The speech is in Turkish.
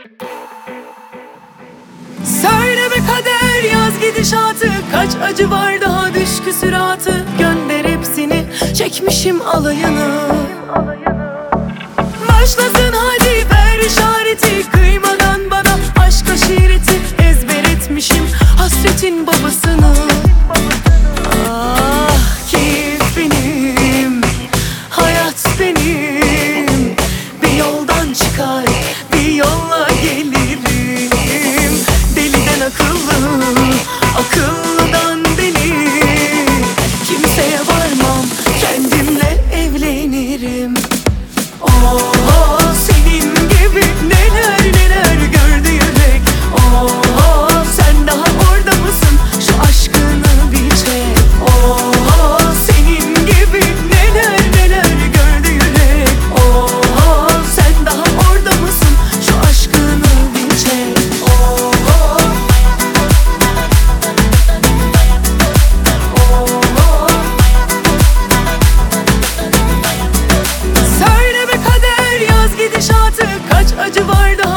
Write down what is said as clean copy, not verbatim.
Söyle be kader, yaz gidişatı. Kaç acı var daha, düş küsüratı. Gönder hepsini, çekmişim alayını. Başlasın hadi, ver işareti. Kıymadan bana aşk aşireti. Ezber etmişim hasretin babasını. Ah keyif benim, hayat benim. Bir yoldan çıkar, bir yolla gelirim. Deliden akıllı, akıllıdan deli. Kimseye varmam, kendimle evlenirim. Oh, senin gibi neler neler gördü yürek. Oh, sen daha orada mısın? Şu aşkını bir çek. Oh, senin gibi neler neler gördü yürek. Oh, sen daha orada mısın? Şu aşkını bir çek. Oh, söyle be kader, yaz gidişatı. Kaç acı var daha,